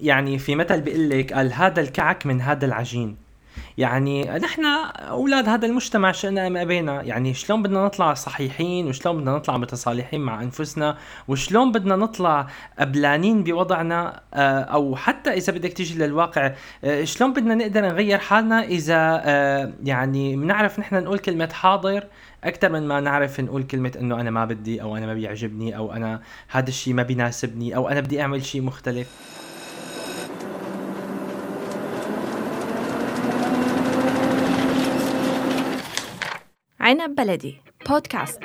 يعني في مثل بيقول لك قال هذا الكعك من هذا العجين. يعني نحن اولاد هذا المجتمع شئنا ام ابينا، يعني شلون بدنا نطلع صحيحين وشلون بدنا نطلع متصالحين مع انفسنا وشلون بدنا نطلع قبلانين بوضعنا، او حتى اذا بدك تيجي للواقع، شلون بدنا نقدر نغير حالنا اذا يعني بنعرف نحن نقول كلمة حاضر اكثر من ما نعرف نقول كلمة انه انا ما بدي او انا ما بيعجبني او انا هذا الشيء ما بيناسبني او انا بدي اعمل شيء مختلف. عنب بلدي بودكاست.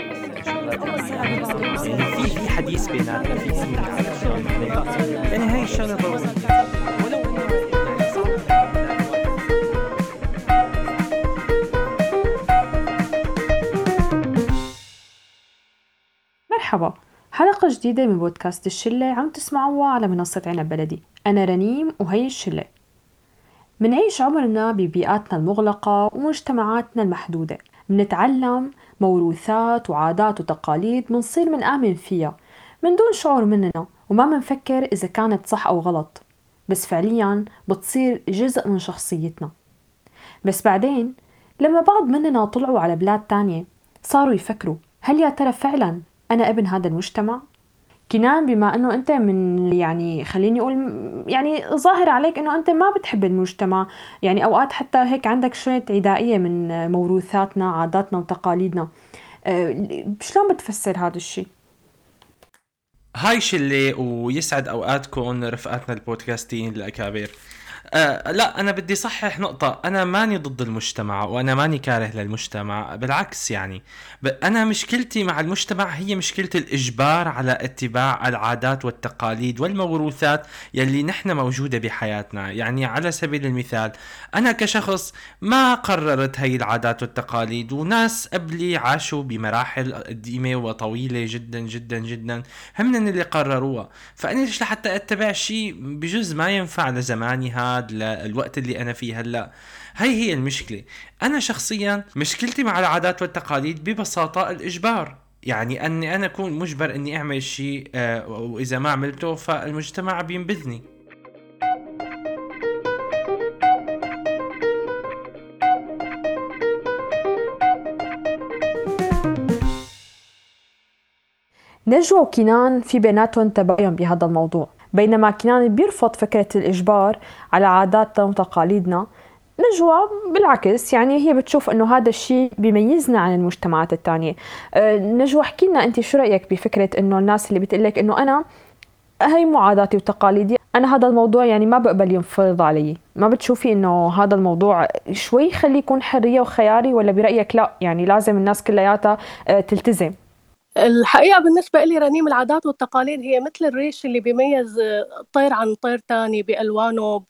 يعني في حديث بيناتنا، في سمين عارف شلون يعني هاي الشغله ضروريه ولو يعني مرحبا، حلقة جديدة من بودكاست الشلة عم تسمعوها على منصة عنب بلدي. أنا رنيم وهي الشلة. منعيش عمرنا ببيئاتنا المغلقة ومجتمعاتنا المحدودة، منتعلم موروثات وعادات وتقاليد منصير منآمن فيها من دون شعور مننا، وما منفكر إذا كانت صح أو غلط، بس فعليا بتصير جزء من شخصيتنا. بس بعدين لما بعض مننا طلعوا على بلاد تانية صاروا يفكروا، هل يا ترى فعلا أنا ابن هذا المجتمع؟ كنان، بما أنه أنت من يعني خليني أقول يعني ظاهر عليك أنه أنت ما بتحب المجتمع، يعني أوقات حتى هيك عندك شوية عدائية من موروثاتنا عاداتنا وتقاليدنا، شلون بتفسر هذا الشيء؟ هاي شلة ويسعد اوقاتكم رفقاتنا البودكاستين الاكابر. لا أنا بدي صحح نقطة، أنا ماني ضد المجتمع وأنا ماني كاره للمجتمع، بالعكس يعني أنا مشكلتي مع المجتمع هي مشكلة الإجبار على اتباع العادات والتقاليد والموروثات يلي نحن موجودة بحياتنا. يعني على سبيل المثال أنا كشخص ما قررت هاي العادات والتقاليد، وناس قبلي عاشوا بمراحل قديمة وطويلة جدا جدا جدا هم اللي قرروها، فأنا ليش لحتى أتبع شيء بجوز ما ينفع لزماني هاد للوقت اللي أنا فيه هلأ؟ هي المشكلة. أنا شخصيا مشكلتي مع العادات والتقاليد ببساطة الإجبار، يعني أني أنا أكون مجبر أني أعمل شيء، وإذا ما عملته فالمجتمع بينبذني. نجوى وكنان في بيناتهم تباين بهذا الموضوع، بينما كنان بيرفض فكرة الإجبار على عاداتنا وتقاليدنا، نجوى بالعكس يعني هي بتشوف انه هذا الشيء بيميزنا عن المجتمعات التانية. نجوى، احكي لنا انت شو رأيك بفكرة انه الناس اللي بتقلك انه انا هي مو عاداتي وتقاليدي، انا هذا الموضوع يعني ما بقبل ينفرض علي؟ ما بتشوفي انه هذا الموضوع شوي يخليه يكون حرية وخياري، ولا برأيك لا يعني لازم الناس كلياتها تلتزم؟ الحقيقة بالنسبة لي رنيم، العادات والتقاليد هي مثل الريش اللي بيميز طير عن طير تاني بألوانه،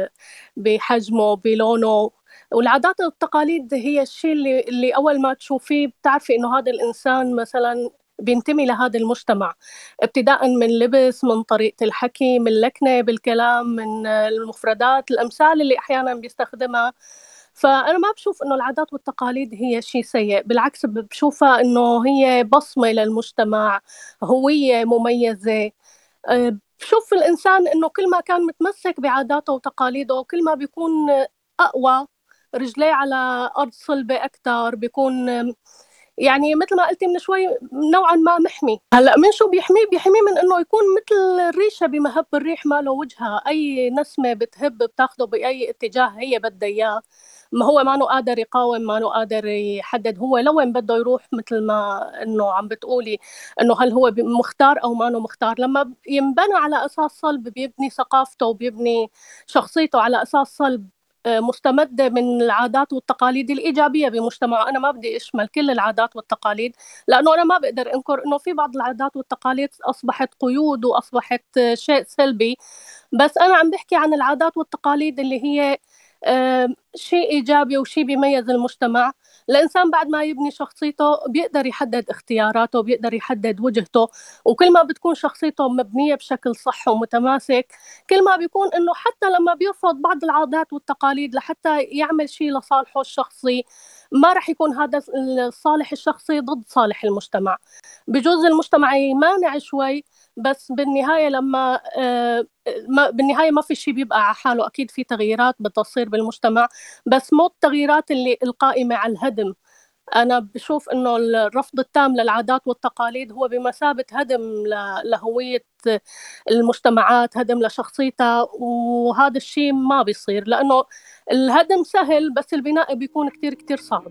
بحجمه، بلونه. والعادات والتقاليد هي الشيء اللي أول ما تشوفيه بتعرفي إنه هذا الإنسان مثلا بينتمي لهذا المجتمع، ابتداء من لبس، من طريقة الحكي، من لكنة بالكلام، من المفردات، الأمثال اللي أحيانا بيستخدمها. فأنا ما بشوف إنه العادات والتقاليد هي شيء سيء، بالعكس بشوفها إنه هي بصمة للمجتمع، هوية مميزة. بشوف الإنسان إنه كل ما كان متمسك بعاداته وتقاليده كل ما بيكون أقوى، رجليه على أرض صلبة أكتر، بيكون يعني مثل ما قلتي من شوي نوعا ما محمي. هلا من شو بيحميه؟ بيحميه من انه يكون مثل الريشه بمهب الريح، ما له وجهها، اي نسمه بتهب بتاخده باي اتجاه هي بدها اياه. ما هو ما قادر يقاوم، ما قادر يحدد هو لوين بده يروح، مثل ما انه عم بتقولي انه هل هو مختار او ما مختار. لما ينبنى على اساس صلب بيبني ثقافته وبيبني شخصيته على اساس صلب مستمدة من العادات والتقاليد الإيجابية بمجتمعه. أنا ما بدي أشمل كل العادات والتقاليد، لأنه أنا ما بقدر أنكر أنه في بعض العادات والتقاليد أصبحت قيود وأصبحت شيء سلبي. بس أنا عم بحكي عن العادات والتقاليد اللي هي شيء إيجابي وشيء بيميز المجتمع. الإنسان بعد ما يبني شخصيته بيقدر يحدد اختياراته، بيقدر يحدد وجهته، وكل ما بتكون شخصيته مبنية بشكل صح ومتماسك كل ما بيكون إنه حتى لما بيرفض بعض العادات والتقاليد لحتى يعمل شيء لصالحه الشخصي ما رح يكون هذا الصالح الشخصي ضد صالح المجتمع. بجوز المجتمع يمانع شوي، بس بالنهاية لما بالنهاية ما في شيء بيبقى على حاله، أكيد في تغييرات بتصير بالمجتمع، بس مو التغييرات اللي القائمة على الهدم. أنا بشوف إنه الرفض التام للعادات والتقاليد هو بمثابة هدم لهوية المجتمعات، هدم لشخصيتها، وهذا الشيء ما بيصير، لأنه الهدم سهل بس البناء بيكون كتير كتير صعب.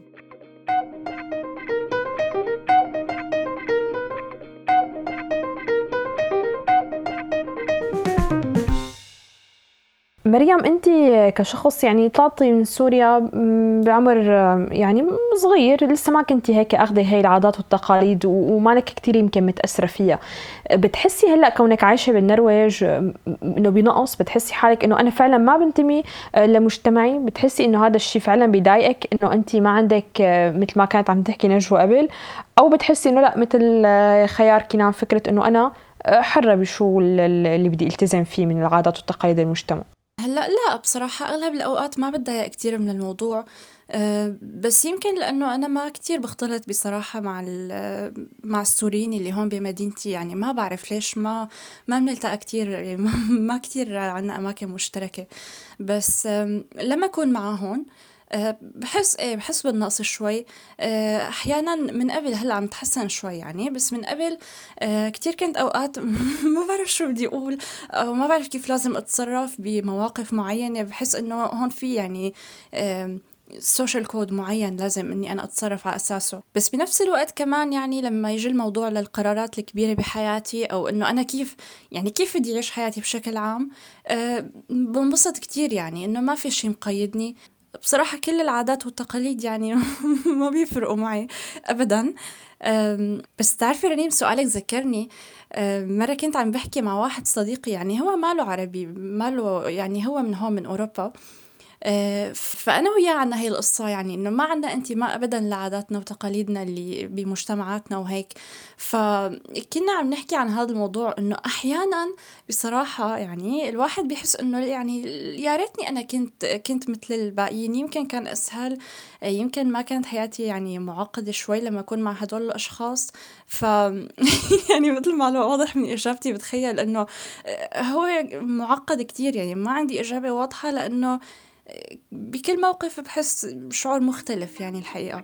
مريم، أنت كشخص يعني طلعتي من سوريا بعمر يعني صغير، لسه ما كنتي هيك أخذي هاي العادات والتقاليد ومالك كتير يمكن متأثرة فيها. بتحسي هلأ كونك عايشة بالنرويج إنه بنقص؟ بتحسي حالك إنه أنا فعلا ما بنتمي لمجتمعي؟ بتحسي إنه هذا الشيء فعلا بيضايقك إنه أنت ما عندك مثل ما كانت عم تحكي نجوى قبل؟ أو بتحسي إنه لا، مثل خيار كنان، فكرة إنه أنا حرة بشو اللي بدي التزم فيه من العادات والتقاليد المجتمع؟ هلا لا، بصراحة أغلب الأوقات ما بتضايق كتير من الموضوع. بس يمكن لأنه أنا ما كتير بختلط بصراحة مع السوريين اللي هون بمدينتي، يعني ما بعرف ليش ما بنلتقى كتير، يعني ما كتير عنا أماكن مشتركة. بس لما أكون معاهم بحس بالنقص شوي. أحيانا من قبل، هلا عم تحسن شوي يعني، بس من قبل كتير كنت أوقات ما بعرف شو بدي أقول، أو ما بعرف كيف لازم أتصرف بمواقف معينة. بحس إنه هون في يعني سوشيال كود معين لازم إني أنا أتصرف على أساسه. بس بنفس الوقت كمان يعني لما يجي الموضوع للقرارات الكبيرة بحياتي، أو إنه أنا كيف بدي أعيش حياتي بشكل عام، بنبسط كتير، يعني إنه ما في شي مقيدني. بصراحة كل العادات والتقاليد يعني ما بيفرقوا معي أبدا. بس تعرفي رنيم، سؤالك ذكرني. مرة كنت عم بحكي مع واحد صديقي، يعني هو ماله عربي، ماله يعني هو من هون من أوروبا. فأنا وياه عنا هاي القصة، يعني إنه ما عنا انتماء أبدا لعاداتنا وتقاليدنا اللي بمجتمعاتنا وهيك. فكنا عم نحكي عن هذا الموضوع، إنه أحيانا بصراحة يعني الواحد بيحس إنه يعني يا ريتني أنا كنت مثل الباقيين، يمكن كان أسهل، يمكن ما كانت حياتي يعني معقدة شوي لما أكون مع هدول الأشخاص. ف يعني مثل ما لو واضح من إجابتي، بتخيل إنه هو معقد كتير، يعني ما عندي إجابة واضحة، لأنه بكل موقف بحس شعور مختلف يعني الحقيقة.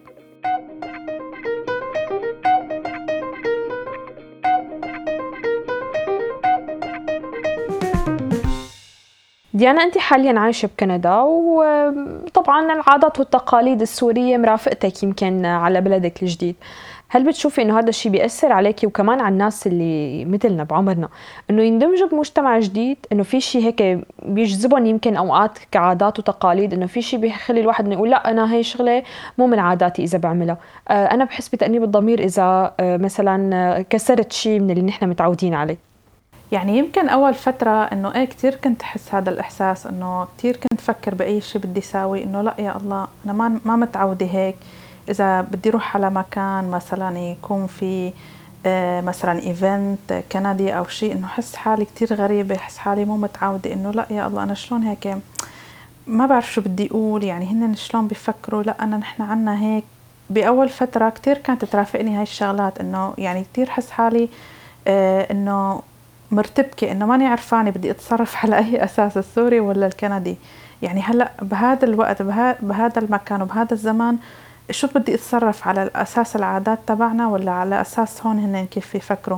ديانا، أنت حاليا عايشة بكندا، وطبعا العادات والتقاليد السورية مرافقتك يمكن على بلدك الجديد. هل بتشوفي إنه هذا الشيء بيأثر عليكي وكمان على الناس اللي مثلنا بعمرنا، إنه يندمجوا بمجتمع جديد؟ إنه في شيء هيك بيجذبهم يمكن أوقات كعادات وتقاليد، إنه في شيء بيخلي الواحد إنه يقول لا، أنا هاي شغلة مو من عاداتي إذا بعملها. أنا بحس بتأنيب الضمير إذا مثلا كسرت شيء من اللي نحن متعودين عليه. يعني يمكن أول فترة إنه إيه كتير كنت أحس هذا الإحساس، إنه كتير كنت أفكر بأي شيء بدي ساوي إنه لا يا الله أنا ما متعودة هيك. إذا بدي روح على مكان مثلا يكون في مثلا إيفنت كندي أو شيء، إنه حس حالي كتير غريبة، حس حالي مو متعودة، إنه لا يا الله أنا شلون هيك، ما بعرف شو بدي أقول، يعني هن شلون بيفكروا، لا أنا نحن عنا هيك. بأول فترة كتير كانت ترافقني هاي الشغلات، إنه يعني كتير حس حالي إنه مرتبكة، إنه ماني عرفانة بدي أتصرف على أي أساس، السوري ولا الكندي. يعني هلأ بهذا الوقت بهذا المكان وبهذا الزمان شو بدي أتصرف، على الأساس العادات تبعنا ولا على أساس هون هن كيف يفكروا.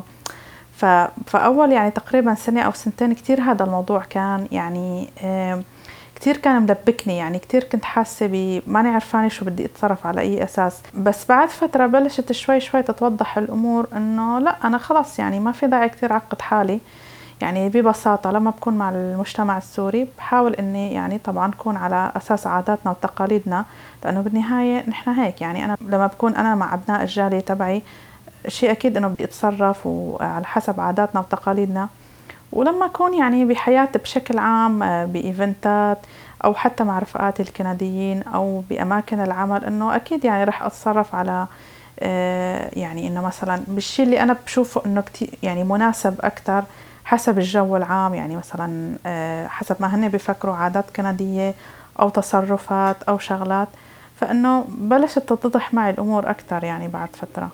فأول يعني تقريبا سنة أو سنتين كتير هذا الموضوع كان يعني كتير كان مدبكني، يعني كتير كنت حاسة ماني عرفانة شو بدي أتصرف على أي أساس. بس بعد فترة بلشت شوي تتوضح الأمور، إنه لا أنا خلاص يعني ما في داعي كتير عقد حالي. يعني ببساطة لما بكون مع المجتمع السوري بحاول إني يعني طبعا أكون على أساس عاداتنا وتقاليدنا، لأنه بالنهاية نحن هيك. يعني أنا لما بكون أنا مع أبناء الجالية تبعي شيء أكيد إنه بدي أتصرف وعلى حسب عاداتنا وتقاليدنا. ولما أكون يعني بحياتي بشكل عام بإيفنتات أو حتى مع رفقاتي الكنديين أو بأماكن العمل، إنه أكيد يعني رح أتصرف على يعني إنه مثلا بالشيء اللي أنا بشوفه إنه كتير يعني مناسب أكتر حسب الجو العام. يعني مثلا حسب ما هن بيفكروا عادات كندية أو تصرفات أو شغلات، فإنه بلشت تتضح معي الأمور أكتر يعني بعد فترة.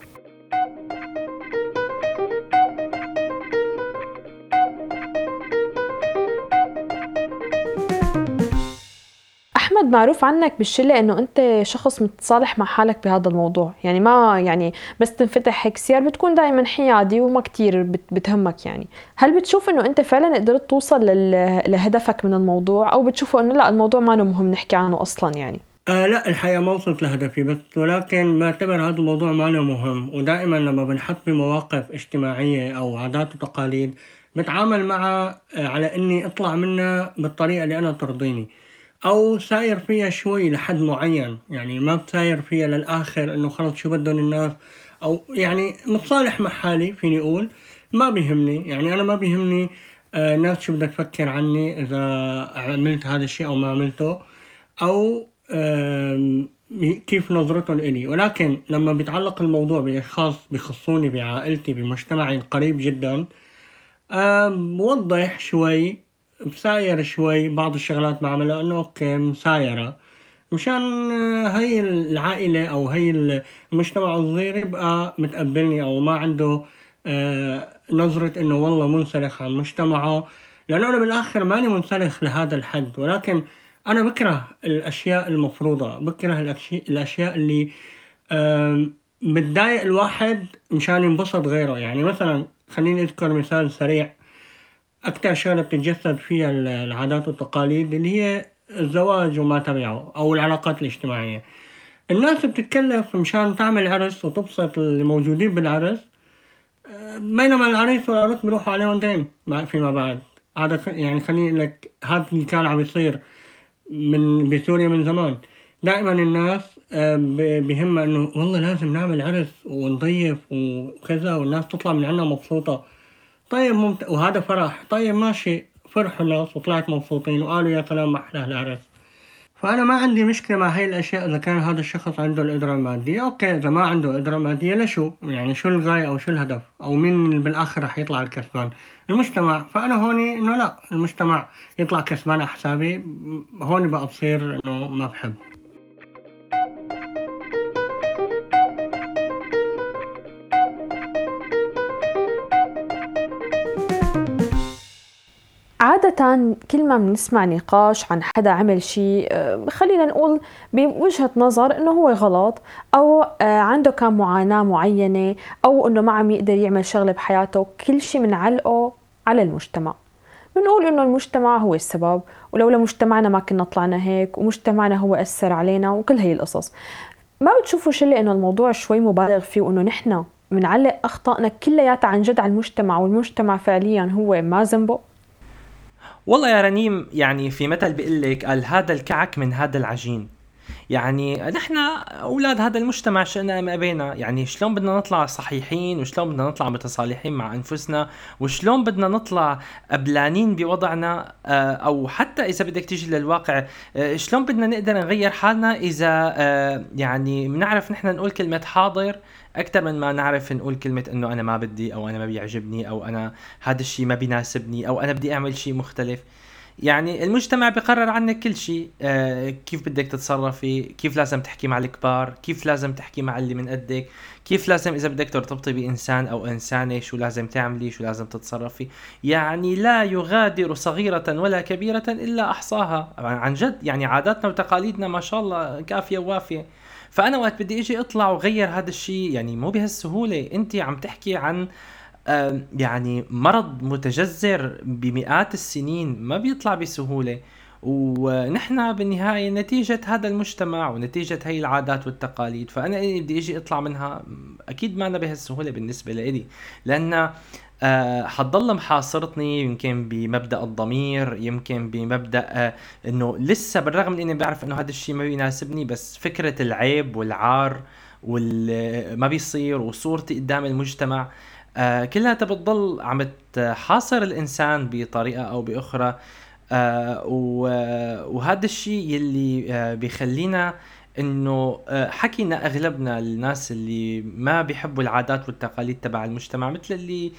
أحمد، معروف عنك بالشلة إنه أنت شخص متصالح مع حالك بهذا الموضوع، يعني ما يعني بس تنفتح هيك سيار بتكون دائما حيادي وما كتير بتهمك. يعني هل بتشوف إنه أنت فعلا قدرت توصل لهدفك من الموضوع، أو بتشوفه إنه لا الموضوع ما مهم نحكي عنه أصلا يعني؟ لا، الحقيقة ما وصلت لهدفي، بس ولكن بعتبر هذا الموضوع ما له مهم. ودائما لما بنحط بمواقف اجتماعية أو عادات وتقاليد بتعامل معها على إني أطلع منها بالطريقة اللي أنا ترضيني، أو ساير فيها شوي لحد معين، يعني ما بساير فيها للآخر إنه خلص شو بدهم الناس، أو يعني متصالح مع حالي فيني أقول. ما بيهمني، يعني أنا ما بيهمني الناس شو بدها تفكر عني إذا عملت هذا الشيء أو ما عملته، أو كيف نظرتهم إلي. ولكن لما بيتعلق الموضوع بأشخاص بيخصوني بعائلتي بمجتمعي القريب جدا، بوضح شوي، بساير شوي بعض الشغلات بعملها إنه أوكي مسايرة مشان هاي العائلة أو هاي المجتمع الصغير يبقى متقبلني، أو ما عنده نظرة إنه والله منسلخ عن مجتمعه. لأنه أنا بالآخر ماني منسلخ لهذا الحد، ولكن أنا بكره الأشياء المفروضة، بكره الأشياء اللي بتضايق الواحد مشان ينبسط غيره. يعني مثلا خليني أذكر مثال سريع. أكتر شغلة بتتجسد فيها العادات والتقاليد اللي هي الزواج وما تبعه، أو العلاقات الاجتماعية. الناس بتتكلف مشان تعمل عرس وتبسط الموجودين بالعرس، بينما العريس والعروس بيروحوا عليهم دين فيما بعد. هذا يعني خليني أقول لك هذا اللي كان عم يصير بسوريا من زمان. دائما الناس بهمها انه والله لازم نعمل عرس ونضيف وكذا والناس تطلع من عنا مبسوطة. طيب وهذا فرح، طيب ماشي، فرحوا الناس وطلعت مبسوطين وقالوا يا سلام ما احلى العرس. فأنا ما عندي مشكلة مع هاي الأشياء إذا كان هذا الشخص عنده القدرة المادية. أوكي، إذا ما عنده قدرة مادية لشو؟ يعني شو الغاية أو شو الهدف؟ أو مين اللي بالآخر رح يطلع الكسبان؟ المجتمع. فأنا هوني إنه لا، المجتمع يطلع كسبان على حسابي. هوني بقى بصير إنه ما بحب. عادة كل ما بنسمع نقاش عن حدا عمل شيء خلينا نقول بوجهة نظر انه هو غلط، او عنده كان معاناة معينة، او انه ما عم يقدر يعمل شغلة بحياته، كل شيء منعلقه على المجتمع. بنقول انه المجتمع هو السبب، ولولا مجتمعنا ما كنا طلعنا هيك، ومجتمعنا هو أثر علينا، وكل هي القصص. ما بتشوفوا شلة انه الموضوع شوي مبالغ فيه، وانه نحن منعلق اخطائنا كلياتها عن جد على المجتمع، والمجتمع فعليا هو ما ذنبه؟ والله يا رنيم، يعني في مثل بيقلك قال هذا الكعك من هذا العجين. يعني نحن أولاد هذا المجتمع شئنا أم أبينا. يعني شلون بدنا نطلع صحيحين، وشلون بدنا نطلع متصالحين مع أنفسنا، وشلون بدنا نطلع قبلانين بوضعنا، أو حتى إذا بدك تيجي للواقع شلون بدنا نقدر نغير حالنا إذا يعني بنعرف نحن نقول كلمة حاضر أكتر من ما نعرف نقول كلمة إنه أنا ما بدي، أو أنا ما بيعجبني، أو أنا هذا الشيء ما بيناسبني، أو أنا بدي أعمل شيء مختلف. يعني المجتمع بيقرر عنك كل شيء، كيف بدك تتصرفي، كيف لازم تحكي مع الكبار، كيف لازم تحكي مع اللي من قدك، كيف لازم إذا بدك ترتبطي بإنسان أو إنسانة شو لازم تعملي، شو لازم تتصرفي. يعني لا يغادر صغيرة ولا كبيرة إلا أحصاها. عن جد يعني عاداتنا وتقاليدنا ما شاء الله كافية ووافية. فأنا وقت بدي إجي أطلع وغير هذا الشيء يعني مو بهالسهولة. أنت عم تحكي عن يعني مرض متجذر بمئات السنين، ما بيطلع بسهولة. ونحن بالنهاية نتيجة هذا المجتمع ونتيجة هاي العادات والتقاليد. فأنا بدي أجي أطلع منها أكيد ما بهالسهولة بالنسبة لي، لأن حتضل محاصرتني يمكن بمبدأ الضمير، يمكن بمبدأ إنه لسه بالرغم من إني بعرف إنه هذا الشيء ما بيناسبني، بس فكرة العيب والعار والما بيصير وصورتي قدام المجتمع كلها بتضل عم تحاصر الإنسان بطريقة أو بأخرى. وهذا الشيء يلي بيخلينا انه حكينا اغلبنا الناس اللي ما بيحبوا العادات والتقاليد تبع المجتمع، مثل اللي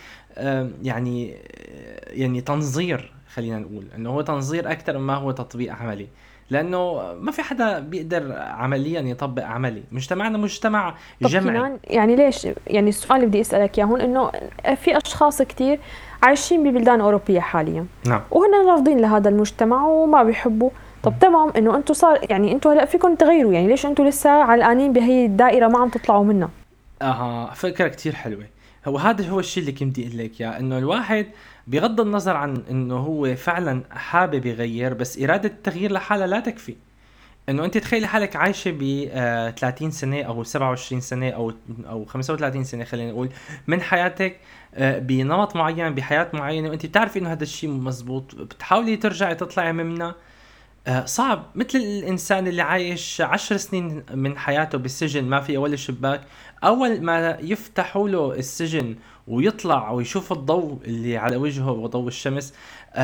يعني تنظير، خلينا نقول انه هو تنظير اكثر ما هو تطبيق عملي، لانه ما في حدا بيقدر عمليا يطبق عملي. مجتمعنا مجتمع طب جمعي. كنان، يعني ليش، يعني السؤال اللي بدي اسالك اياه هون انه في اشخاص كتير عايشين ببلدان اوروبيه حاليا نعم. وهن رافضين لهذا المجتمع وما بيحبوا. طب تمام، انه انتم صار يعني انتم هلا فيكم تغيروا، يعني ليش انتم لسه علقانين بهي الدائره ما عم تطلعوا منها؟ فكرة كتير حلوة. هذا هو الشيء اللي كنت بدي اقول لك اياه، انه الواحد بغض النظر عن انه هو فعلا حابب يغير، بس إرادة التغيير لحالها لا تكفي. انه انت تخيلي حالك عايشه ب 30 سنه او 27 سنه او 35 سنه خلينا نقول من حياتك بنمط معين بحياه معينه، وانت بتعرفي انه هذا الشيء مزبوط، بتحاولي ترجعي تطلعي منه. صعب. مثل الانسان اللي عايش 10 سنين من حياته بالسجن ما في ولا شباك، اول ما يفتحوا له السجن ويطلع ويشوف الضوء اللي على وجهه وضوء الشمس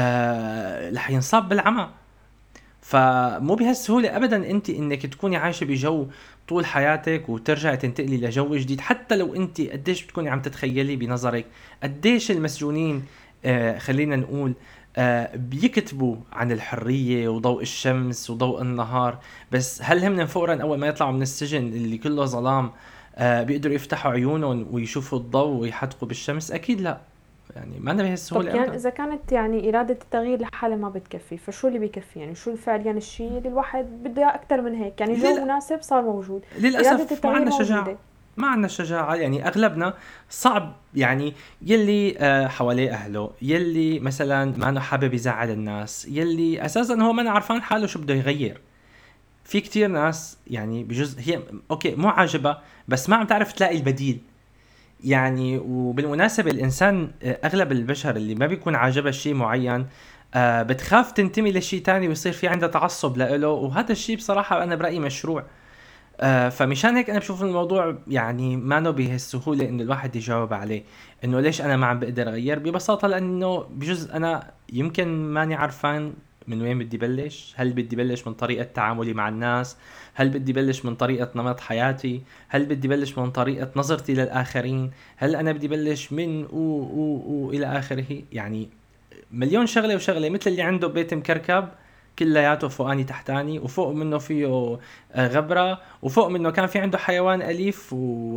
رح ينصاب بالعمى. فمو بهالسهولة ابدا انت انك تكوني عايشة بجو طول حياتك وترجعي تنتقلي لجو جديد، حتى لو انت قديش بتكوني عم تتخيلي بنظرك قديش المسجونين خلينا نقول بيكتبوا عن الحرية وضوء الشمس وضوء النهار، بس هل هم فورا اول ما يطلعوا من السجن اللي كله ظلام بيقدروا يفتحوا عيونهم ويشوفوا الضوء ويحدقوا بالشمس؟ اكيد لا، يعني ما أنا طب بهالسهولة كان ابدا. اذا كانت يعني اراده التغيير لحالها ما بتكفي، فشو اللي بيكفي؟ يعني شو فعليا الشيء اللي الواحد بده اياه اكثر من هيك؟ يعني جو مناسب صار موجود، اراده للأسف ما التغيير عندنا موجوده. شجاعة. ما عندنا شجاعة، يعني أغلبنا صعب. يعني يلي حواليه أهله، يلي مثلا ما أنه حابب يزعل الناس، يلي أساسا هو ما عارفان حاله شو بده يغير. في كتير ناس يعني بجزء هي أوكي مو عاجبة، بس ما عم تعرف تلاقي البديل. يعني وبالمناسبة الإنسان أغلب البشر اللي ما بيكون عاجبه شيء معين بتخاف تنتمي لشيء تاني ويصير في عنده تعصب لإله، وهذا الشيء بصراحة أنا برأيي مشروع. فمشان هيك انا بشوف الموضوع يعني ما نو بهالسهوله انه الواحد يجاوب عليه انه ليش انا ما عم بقدر اغير. ببساطه لانه بجزء انا يمكن ماني عارفان من وين بدي بلش. هل بدي بلش من طريقه تعاملي مع الناس؟ هل بدي بلش من طريقه نمط حياتي؟ هل بدي بلش من طريقه نظرتي للاخرين؟ هل انا بدي بلش من الى اخره؟ يعني مليون شغله وشغله. مثل اللي عنده بيت مكركب كلياته فوقاني تحتاني، وفوق منه فيه غبرة، وفوق منه كان في عنده حيوان أليف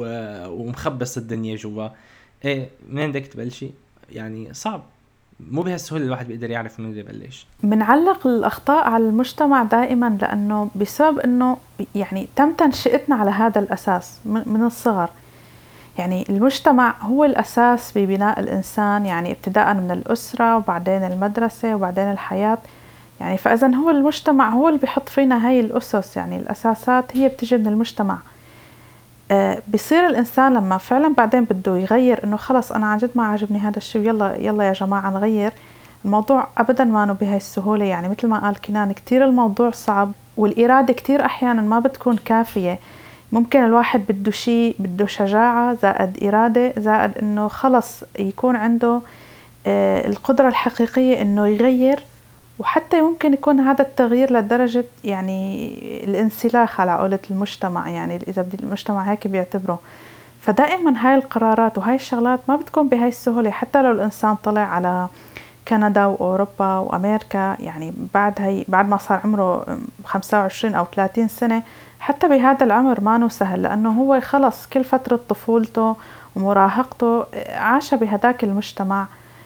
ومخبص الدنيا جوا. ايه منين بدك تبلشي؟ يعني صعب. مو بهالسهولة الواحد بيقدر يعرف منين بده يبلش. بنعلق الأخطاء على المجتمع دائما، لأنه بسبب أنه يعني تم تنشئتنا على هذا الأساس من الصغر. يعني المجتمع هو الأساس ببناء الإنسان، يعني ابتداء من الأسرة وبعدين المدرسة وبعدين الحياة. يعني فإذا هو المجتمع هو اللي بيحط فينا هاي الأسس، يعني الأساسات هي بتجي من المجتمع. بيصير الإنسان لما فعلا بعدين بده يغير، إنه خلص أنا عن جد ما عجبني هذا الشيء، يلا يلا يا جماعة نغير. الموضوع أبدا ما نو بهاي السهولة. يعني مثل ما قال كنان كتير الموضوع صعب، والإرادة كتير أحيانا ما بتكون كافية. ممكن الواحد بده شيء، بده شجاعة زائد إرادة زائد إنه خلص يكون عنده القدرة الحقيقية إنه يغير. وحتى ممكن يكون هذا التغيير لدرجة يعني الانسلاخ على قولة المجتمع، يعني إذا بدي المجتمع هيك بيعتبره. فدائما هاي القرارات وهاي الشغلات ما بتكون بهاي السهولة. حتى لو الإنسان طلع على كندا وأوروبا وأمريكا، يعني بعد ما صار عمره 25 أو 30 سنة، حتى بهذا العمر ما سهل، لأنه هو خلص كل فترة طفولته ومراهقته عاش بهداك المجتمع،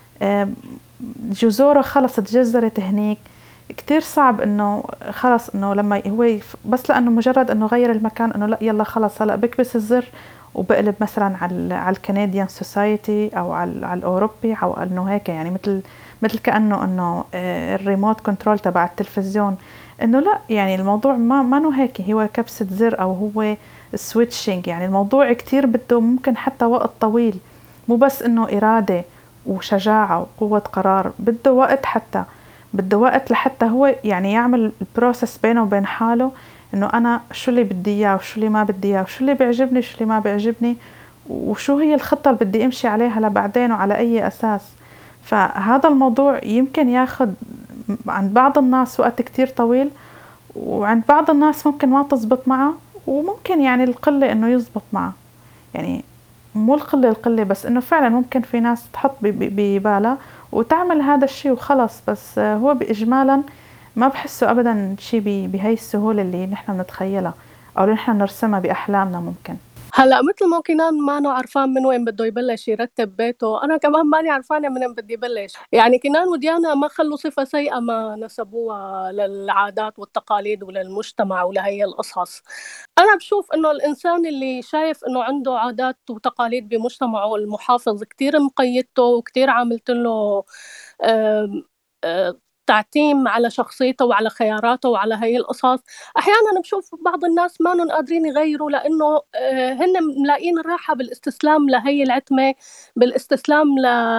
جذوره خلص تجذرت هنيك. كتير صعب انه خلص انه لما هو بس لانه مجرد انه غير المكان انه لا يلا خلص هلا بكبس الزر وبقلب مثلا على الكنديان سوسايتي او على الاوروبي، او انه هيك يعني مثل كانه انه الريموت كنترول تبع التلفزيون. انه لا، يعني الموضوع ما انه هيك هو كبسة زر او هو سويتشنج. يعني الموضوع كتير بده ممكن حتى وقت طويل، مو بس انه إرادة وشجاعة وقوة قرار، بده وقت، حتى بده وقت لحتى هو يعني يعمل البروسس بينه وبين حاله، انه انا شو اللي بدي اياه وشو اللي ما بدي اياه وشو اللي بيعجبني وشو اللي ما بيعجبني وشو هي الخطة اللي بدي امشي عليها لبعدين وعلى اي اساس. فهذا الموضوع يمكن ياخد عند بعض الناس وقت كتير طويل، وعند بعض الناس ممكن ما تزبط معه وممكن يعني القلة إنه يزبط معه، يعني مو القلة بس إنه فعلا ممكن في ناس تحط ببالها وتعمل هذا الشيء وخلص. بس هو بإجمالا ما بحسه أبدا شيء بهاي السهولة اللي نحن نتخيلها أو اللي نحن نرسمها بأحلامنا. ممكن هلا مثل ما كنان ما عرفان من وين بده يبلش يرتب بيته، انا كمان ماني عرفانه من وين بدي يبلش. يعني كنان وديانا ما خلوا صفه سيئه ما نسبوها للعادات والتقاليد وللمجتمع ولهي القصص. انا بشوف انه الانسان اللي شايف انه عنده عادات وتقاليد بمجتمعه المحافظ كتير مقيدته وكتير عاملت له آم، آم، تعتيم على شخصيته وعلى خياراته وعلى هي القصص. احيانا بشوف بعض الناس ما قادرين يغيروا لانه هن ملاقين الراحه بالاستسلام لهي العتمه، بالاستسلام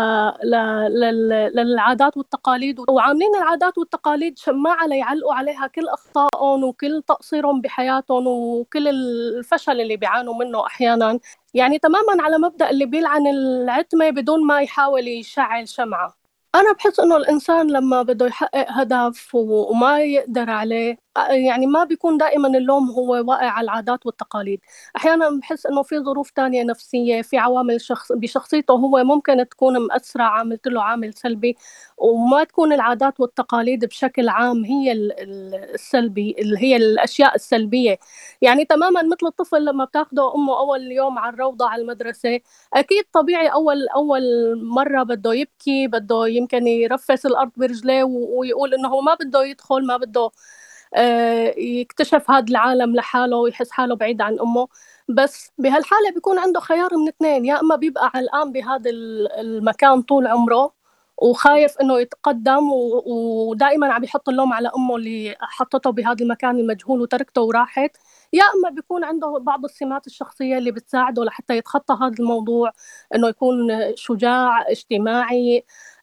للعادات والتقاليد، وعاملين العادات والتقاليد شماعه ليعلقوا عليها كل اخطائهم وكل تقصيرهم بحياتهم وكل الفشل اللي بيعانوا منه احيانا. يعني تماما على مبدأ اللي بيلعن العتمه بدون ما يحاول يشعل شمعه. أنا بحس إنه الإنسان لما بده يحقق هدف وما يقدر عليه، يعني ما بيكون دائما اللوم هو واقع على العادات والتقاليد. أحيانا بحس إنه في ظروف تانية نفسية، في عوامل بشخصيته هو ممكن تكون مأثرة، عاملت له عامل سلبي، وما تكون العادات والتقاليد بشكل عام هي السلبي، اللي هي الأشياء السلبية. يعني تماما مثل الطفل لما بتاخده أمه أول يوم على الروضة على المدرسة، أكيد طبيعي أول مرة بده يبكي، بده يمكن يرفس الأرض برجليه ويقول إنه هو ما بده يدخل، ما بده يكتشف هذا العالم لحاله ويحس حاله بعيد عن أمه. بس بهالحالة بيكون عنده خيار من اثنين: يا إما بيبقى علقان بهذا المكان طول عمره وخايف إنه يتقدم ودائما عم يحط اللوم على أمه اللي حطته بهذا المكان المجهول وتركته وراحت، يا إما بيكون عنده بعض السمات الشخصية اللي بتساعده لحتى يتخطى هذا الموضوع، إنه يكون شجاع اجتماعي.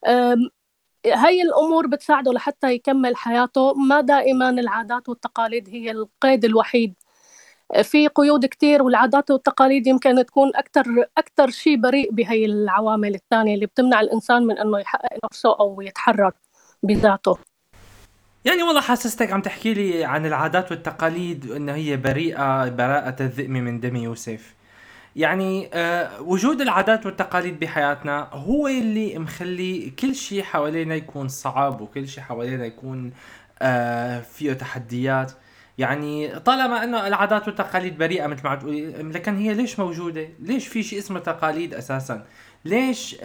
هاي الأمور بتساعده لحتى يكمل حياته. ما دائما العادات والتقاليد هي القيد الوحيد، في قيود كتير، والعادات والتقاليد يمكن تكون أكتر شيء بريء بهي العوامل الثانية اللي بتمنع الإنسان من أنه يحقق نفسه أو يتحرك بذاته. يعني والله حاسستك عم تحكي لي عن العادات والتقاليد وإنه هي بريئة براءة الذئب من دم يوسف. يعني وجود العادات والتقاليد بحياتنا هو اللي مخلي كل شيء حوالينا يكون صعب وكل شيء حوالينا يكون فيه تحديات. يعني طالما انه العادات والتقاليد بريئة مثل ما تقولي، لكن هي ليش موجودة؟ ليش في شيء اسمه تقاليد اساسا؟ ليش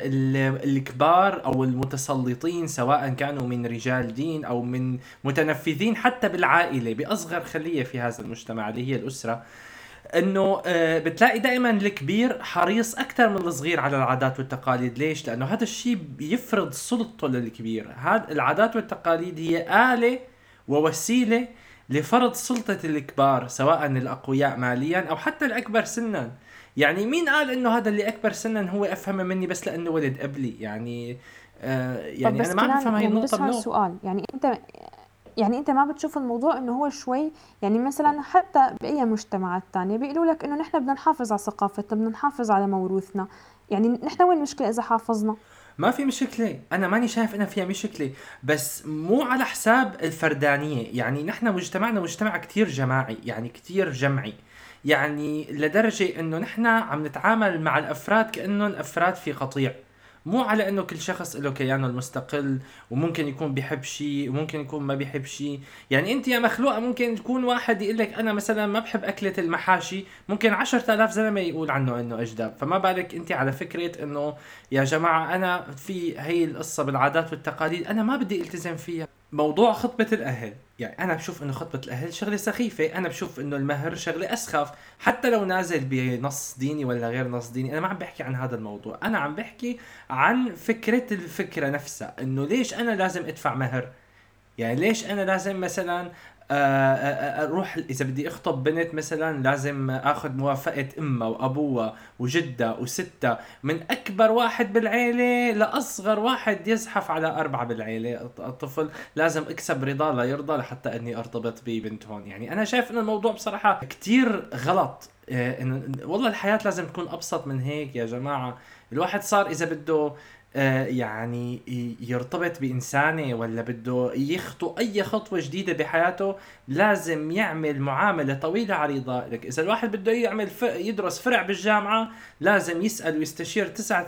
الكبار او المتسلطين سواء كانوا من رجال دين او من متنفذين حتى بالعائلة باصغر خلية في هذا المجتمع اللي هي الاسرة، انه بتلاقي دائما الكبير حريص اكثر من الصغير على العادات والتقاليد. ليش؟ لانه هذا الشيء بيفرض سلطته للكبير. هذا العادات والتقاليد هي آلة ووسيلة لفرض سلطة الكبار سواء الأقوياء ماليا أو حتى الأكبر سنا. يعني مين قال إنه هذا اللي أكبر سنا هو أفهم مني بس لأنه ولد قبلي؟ يعني يعني أنا ما بفهم هاي النقطة بنوع السؤال. يعني انت ما بتشوف الموضوع انه هو شوي، يعني مثلا حتى باي مجتمعات تانية بيقولوا لك انه نحن بدنا نحافظ على ثقافتنا، بدنا نحافظ على موروثنا. يعني نحن وين المشكلة اذا حافظنا؟ ما في مشكلة، أنا ماني شايف إنها فيها مشكلة، بس مو على حساب الفردانية. يعني نحن مجتمعنا مجتمع كتير جماعي، يعني كتير جمعي، يعني لدرجة إنه نحن عم نتعامل مع الأفراد كأنهم أفراد في قطيع، مو على إنه كل شخص له كيانه المستقل وممكن يكون بيحب شيء وممكن يكون ما بيحب شيء. يعني أنت يا مخلوقة ممكن تكون واحد يقولك أنا مثلا ما بحب أكلة المحاشي، ممكن 10,000 زلمة يقول عنه إنه أجدب. فما بالك أنت على فكرة إنه يا جماعة أنا في هي القصة بالعادات والتقاليد أنا ما بدي التزم فيها. موضوع خطبة الأهل، يعني أنا بشوف إنه خطبة الأهل شغلة سخيفة. أنا بشوف إنه المهر شغلة أسخف حتى لو نازل بنص ديني ولا غير نص ديني. أنا ما عم بحكي عن هذا الموضوع، أنا عم بحكي عن الفكرة نفسها. إنه ليش أنا لازم أدفع مهر؟ يعني ليش أنا لازم مثلا أروح إذا بدي أخطب بنت مثلا لازم أخذ موافقة أمها وأبوها وجدها وستها، من أكبر واحد بالعيلة لأصغر واحد يزحف على 4 بالعيلة. الطفل لازم أكسب رضا لا يرضى لحتى أني أرتبط ببنت هون. يعني أنا شايف أن الموضوع بصراحة كتير غلط. إنه والله الحياة لازم تكون أبسط من هيك يا جماعة. الواحد صار إذا بده يعني يرتبط بإنسانة ولا بده يخطو أي خطوة جديدة بحياته، لازم يعمل معاملة طويلة عريضة. لك إذا الواحد بده يعمل يدرس فرع بالجامعة، لازم يسأل ويستشير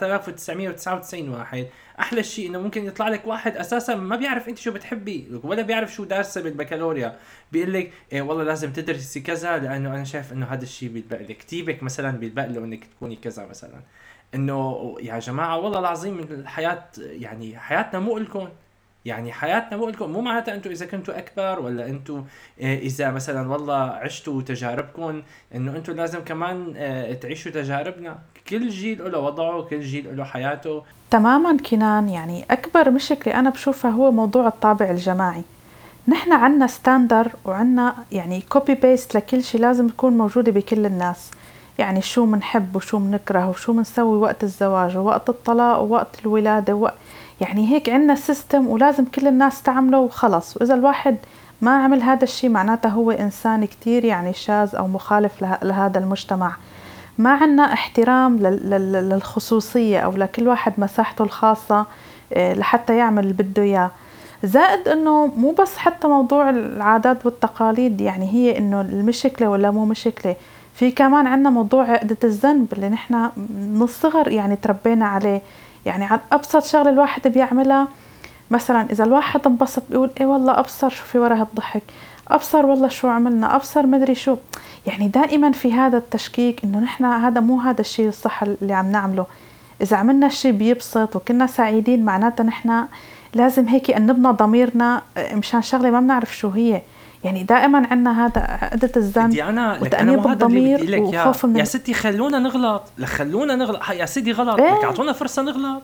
9999 واحد. أحلى شيء إنه ممكن يطلع لك واحد أساسا ما بيعرف أنت شو بتحبي ولا بيعرف شو دارسة بالبكالوريا، بيقول لك إيه والله لازم تدرسي كذا لأنه أنا شايف إنه هذا الشيء بيلبق لك، كتيبك مثلا بيلبق له إنك تكوني كذا مثلا. انه يا جماعة والله العظيم الحياة يعني حياتنا مو إلكم، يعني حياتنا مو إلكم. مو معناتها انتوا اذا كنتوا اكبر ولا انتوا اذا مثلا والله عشتوا تجاربكم انه انتوا لازم كمان تعيشوا تجاربنا. كل جيل له وضعه، كل جيل له حياته. تماما كنان. يعني أكبر مشكلة أنا بشوفها هو موضوع الطابع الجماعي. نحن عنا ستاندر وعنا يعني كوبي بيست لكل شيء لازم يكون موجودة بكل الناس. يعني شو منحب وشو منكره وشو منسوي وقت الزواج ووقت الطلاق ووقت الولادة يعني هيك عنا سيستم ولازم كل الناس تعمله وخلص. وإذا الواحد ما عمل هذا الشيء معناته هو إنسان كتير يعني شاذ أو مخالف لهذا المجتمع. ما عنا احترام للخصوصية أو لكل واحد مساحته الخاصة لحتى يعمل اللي بده إياه. زائد انه مو بس حتى موضوع العادات والتقاليد يعني هي انه المشكلة ولا مو مشكلة، في كمان عنا موضوع عقدة الذنب اللي نحن من الصغر يعني تربينا عليه. يعني عن ابسط شغلة الواحد بيعملها، مثلا اذا الواحد انبسط بيقول ايه والله ابصر شو في وراء هالضحك، ابصر والله شو عملنا، ابصر مدري شو. يعني دائما في هذا التشكيك انه نحن هذا مو هذا الشيء الصح اللي عم نعمله. اذا عملنا الشيء بيبسط وكنا سعيدين معناته نحن لازم هيك أنبنا ضميرنا مشان شغلة ما بنعرف شو هي. يعني دائما عنا هذا عقدة الذنب وتأنيب الضمير وخوف من يا ستي خلونا نغلط، خلونا نغلط يا سيدي غلط، إيه؟ لك اعطونا فرصة نغلط.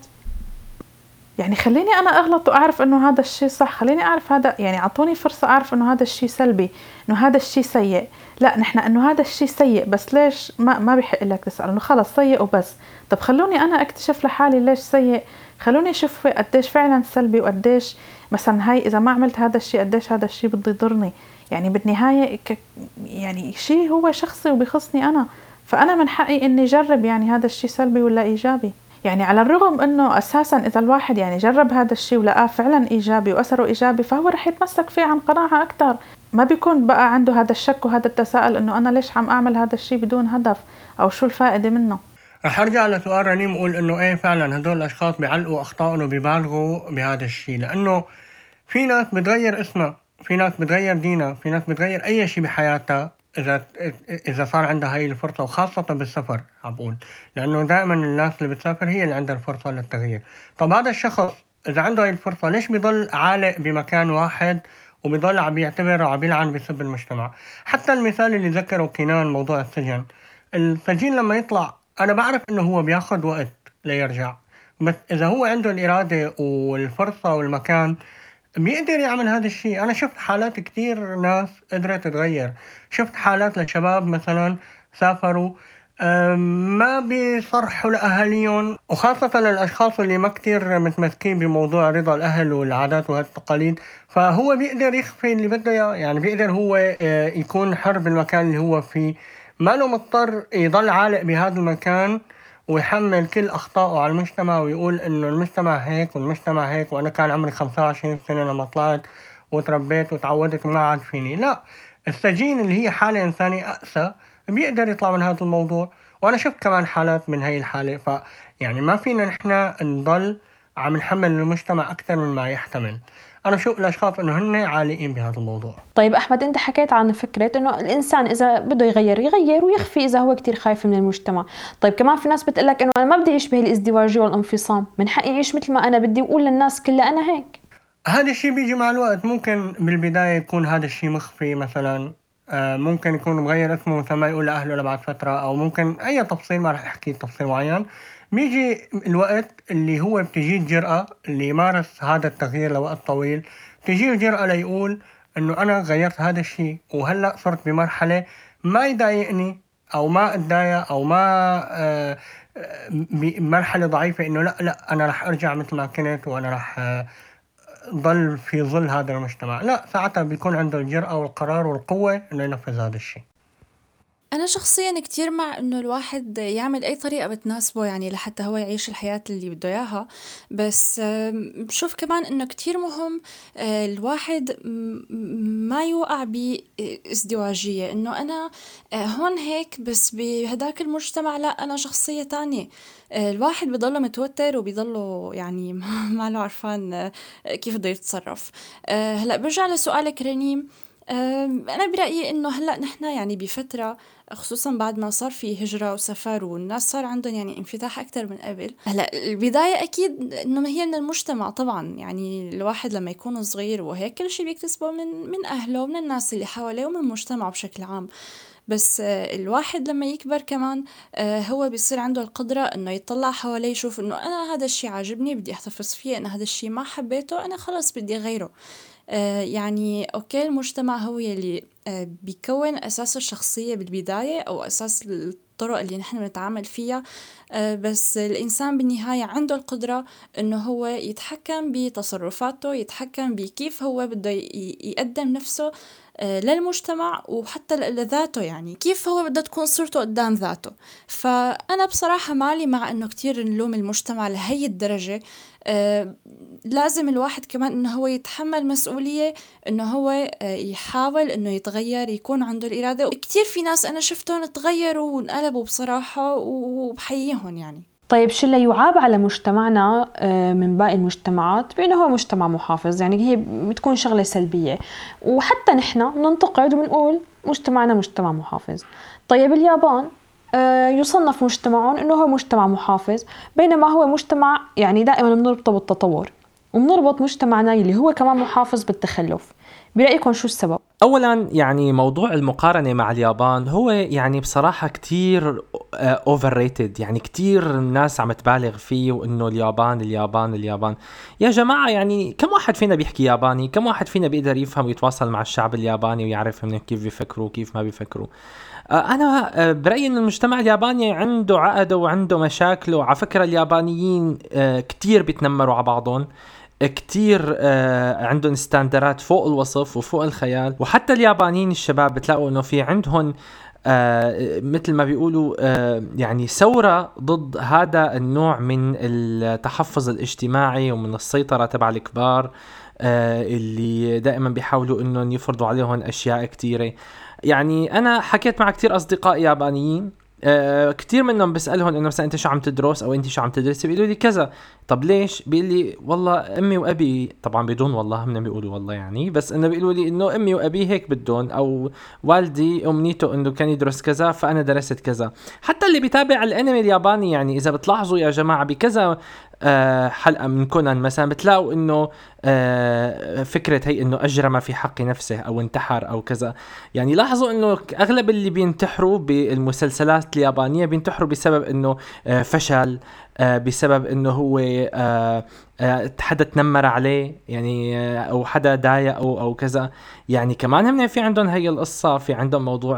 يعني خليني أنا أغلط وأعرف إنه هذا الشيء صح، خليني أعرف هذا، يعني أعطوني فرصة أعرف إنه هذا الشيء سلبي، إنه هذا الشيء سيء. لا نحن إنه هذا الشيء سيء بس ليش ما بيحق لك تسأل إنه خلص سيء وبس. طب خلوني أنا أكتشف لحالي ليش سيء، خلوني أشوف قديش فعلا سلبي وقديش مثلا هاي إذا ما عملت هذا الشيء قديش هذا الشيء بده يضرني. يعني بالنهاية يعني شيء هو شخصي وبيخصني أنا، فأنا من حقي إني أجرب يعني هذا الشيء سلبي ولا إيجابي. يعني على الرغم انه اساسا اذا الواحد يعني جرب هذا الشيء ولقاه فعلا ايجابي واثره ايجابي فهو رح يتمسك فيه عن قناعة اكثر، ما بيكون بقى عنده هذا الشك وهذا التساؤل انه انا ليش عم اعمل هذا الشيء بدون هدف او شو الفائدة منه. رح ارجع لسؤال رنيم اقول انه ايه فعلا هدول الاشخاص بيعلقوا اخطائهم وبيبالغوا بهذا الشيء، لانه في ناس بتغير اسمها، في ناس بتغير دينها، في ناس بتغير اي شيء بحياتها اذا صار عندها هاي الفرصة، وخاصة بالسفر عم بقول، لانه دائما الناس اللي بتسافر هي اللي عندها الفرصة للتغيير. طب هذا الشخص اذا عنده هاي الفرصة ليش بيضل عالق بمكان واحد وبيضل عم يعتبر وعم يلعن بسب المجتمع؟ حتى المثال اللي ذكره كنان موضوع السجن، السجين لما يطلع انا بعرف انه هو بياخد وقت ليرجع، بس اذا هو عنده الارادة والفرصة والمكان بيقدر يعمل هذا الشيء. انا شفت حالات كتير ناس قدرت تتغير، شفت حالات لشباب مثلا سافروا ما بيصرحوا لأهاليهم، وخاصة للأشخاص اللي ما كتير متمسكين بموضوع رضا الأهل والعادات والتقاليد، فهو بيقدر يخفي اللي بده إياه. يعني بيقدر هو يكون حر بالمكان اللي هو فيه، ما له مضطر يضل عالق بهذا المكان ويحمل كل أخطائه على المجتمع ويقول إنه المجتمع هيك والمجتمع هيك، وأنا كان عمري 25 سنة لما طلعت وتربيت وتعودت وما عاد فيني. لا، السجين اللي هي حالة إنسانية أقسى بيقدر يطلع من هذا الموضوع، وأنا شفت كمان حالات من هاي الحالة. يعني ما فينا نحن نضل عم نحمل المجتمع أكثر من ما يحتمل. أنا بشوف الأشخاص إنه هن عالقين بهذا الموضوع. طيب أحمد، أنت حكيت عن فكرة إنه الإنسان إذا بده يغير ويخفي إذا هو كتير خايف من المجتمع. طيب كمان في ناس بتقلك إنه أنا ما بدي أعيش بهالازدواجية والانفصام، من حقي أعيش مثل ما أنا بدي وأقول للناس كلها أنا هيك. هذا الشيء بيجي مع الوقت. ممكن بالبداية يكون هذا الشيء مخفي مثلا، ممكن يكون مغير اسمه مثل ما يقول لأهله لبعد فترة، أو ممكن أي تفصيل ما رح أحكي تفصيل معين. بيجي الوقت اللي هو بتجي الجرأة اللي يمارس هذا التغيير لوقت طويل، بتجي الجرأة ليقول إنه أنا غيرت هذا الشيء وهلأ صرت بمرحلة ما يضايقني أو ما أتضايق أو ما بمرحلة ضعيفة إنه لا أنا رح أرجع مثل ما كنت وأنا رح ضل في ظل هذا المجتمع. لا، ساعتها بيكون عنده الجرأة والقرار والقوة إنه ينفذ هذا الشيء. أنا شخصيا كتير مع إنه الواحد يعمل أي طريقة بتناسبه يعني لحتى هو يعيش الحياة اللي بده إياها. بس بشوف كمان إنه كتير مهم الواحد ما يوقع بازدواجية، إنه أنا هون هيك بس بهداك المجتمع لا أنا شخصية تانية. الواحد بيضله متوتر وبيضله يعني ما له عرفان كيف بده يتصرف. هلأ برجع لسؤالك رنيم. أنا برأيي إنه هلأ نحن يعني بفترة، خصوصا بعد ما صار في هجرة وسفر والناس صار عندهم يعني انفتاح أكتر من قبل. هلأ البداية أكيد إنه هي من المجتمع طبعا، يعني الواحد لما يكون صغير وهيك كل شي بيكتسبه من أهله ومن الناس اللي حواليه ومن مجتمعه بشكل عام. بس الواحد لما يكبر كمان هو بيصير عنده القدرة إنه يطلع حواليه يشوف إنه أنا هذا الشي عاجبني بدي أحتفظ فيه، أنا هذا الشي ما حبيته أنا خلص بدي غيره. يعني أوكي المجتمع هو يلي بيكون أساس الشخصية بالبداية أو أساس الطرق اللي نحن نتعامل فيها. بس الإنسان بالنهاية عنده القدرة إنه هو يتحكم بتصرفاته، يتحكم بكيف هو بده يقدم نفسه للمجتمع وحتى لذاته، يعني كيف هو بده تكون صورته قدام ذاته. فأنا بصراحة مالي مع إنه كتير نلوم المجتمع لهي الدرجة. لازم الواحد كمان إنه هو يتحمل مسؤولية، إنه هو يحاول إنه يتغير، يكون عنده الإرادة. وكتير في ناس أنا شفتهم تغيروا وانقلبوا بصراحة وبحييهم يعني. طيب شلة، يعاب على مجتمعنا من باقي المجتمعات بأنه هو مجتمع محافظ، يعني هي بتكون شغلة سلبية، وحتى نحن ننتقد وبنقول مجتمعنا مجتمع محافظ. طيب اليابان يصنف مجتمعهم أنه هو مجتمع محافظ، بينما هو مجتمع يعني دائما بنربطه بالتطور، وبنربط مجتمعنا اللي هو كمان محافظ بالتخلف. برأيكم شو السبب؟ اولا يعني موضوع المقارنة مع اليابان هو يعني بصراحة كتير overrated، يعني كتير الناس عم تبالغ فيه، وانه اليابان يا جماعة، يعني كم واحد فينا بيحكي ياباني؟ كم واحد فينا بيقدر يفهم ويتواصل مع الشعب الياباني ويعرف منهم كيف بيفكروا كيف ما بيفكروا؟ أنا برأيي إن المجتمع الياباني عنده عقده وعنده مشاكله. وعلى فكرة اليابانيين كتير بيتنمروا على بعضهم، كتير عندهم ستاندرات فوق الوصف وفوق الخيال. وحتى اليابانيين الشباب بتلاقوا إنه في عندهم مثل ما بيقولوا يعني ثورة ضد هذا النوع من التحفظ الاجتماعي ومن السيطرة تبع الكبار اللي دائما بيحاولوا إنهم يفرضوا عليهم أشياء كتيرة. يعني أنا حكيت مع كتير أصدقاء يابانيين، كتير منهم بسألهم إنه مثلا أنت شو عم تدرس أو أنت شو عم تدرسي، بيقولوا لي كذا. طب ليش؟ بيقول لي والله أمي وأبي، طبعا بدون والله، هم بيقولوا والله يعني، بس إنه بيقولوا لي إنه أمي وأبي هيك بدون، أو والدي أمنيته إنه كان يدرس كذا فأنا درست كذا. حتى اللي بيتابع الأنمي الياباني، يعني إذا بتلاحظوا يا جماعة بكذا حلقة من كونان مثلا بتلاقوا إنه فكرة هي إنه أجرم في حق نفسه أو انتحر أو كذا. يعني لاحظوا إنه أغلب اللي بينتحروا بالمسلسلات اليابانية بينتحروا بسبب إنه فشل، بسبب إنه هو حدا تنمر عليه يعني، أو حدا ضايق أو كذا. يعني كمان هم في عندهم هي القصة، في عندهم موضوع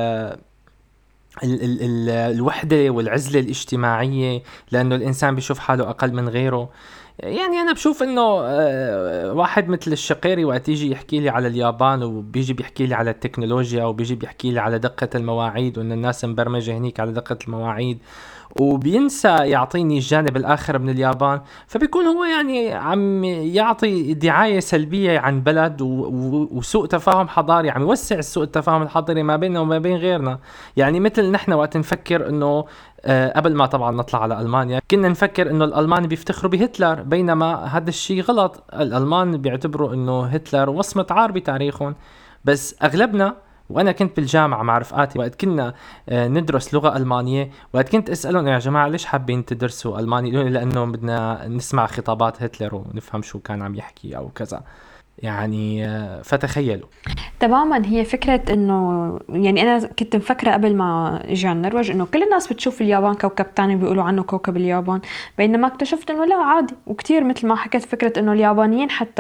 الوحدة والعزلة الاجتماعية، لأنه الإنسان بيشوف حاله أقل من غيره. يعني أنا بشوف إنه واحد مثل الشقيري وقت يجي يحكي لي على اليابان وبيجي بيحكي لي على التكنولوجيا وبيجي بيحكي لي على دقة المواعيد وإن الناس مبرمجة هنيك على دقة المواعيد، وبينسى يعطيني الجانب الآخر من اليابان، فبيكون هو يعني عم يعطي دعاية سلبية عن بلد وسوء تفاهم حضاري، عم يوسع سوء التفاهم الحضاري ما بيننا وما بين غيرنا. يعني مثل نحن وقت نفكر إنه قبل ما طبعا نطلع على ألمانيا كنا نفكر إنه الألمان بيفتخروا بهتلر، بينما هذا الشيء غلط. الألمان بيعتبروا إنه هتلر وصمة عار بتاريخهم. بس أغلبنا، وأنا كنت بالجامعة مع رفقاتي وقت كنا ندرس لغة ألمانية، وقت كنت أسألهم يا جماعة ليش حابين تدرسوا ألماني؟ يقولون لأنه بدنا نسمع خطابات هتلر ونفهم شو كان عم يحكي أو كذا. يعني فتخيلوا تماما. هي فكرة انه يعني انا كنت مفكرة قبل ما اجي على النرويج انه كل الناس بتشوف اليابان كوكب تاني بيقولوا عنه كوكب اليابان، بينما اكتشفت انه لا عادي. وكتير مثل ما حكيت فكرة انه اليابانيين حتى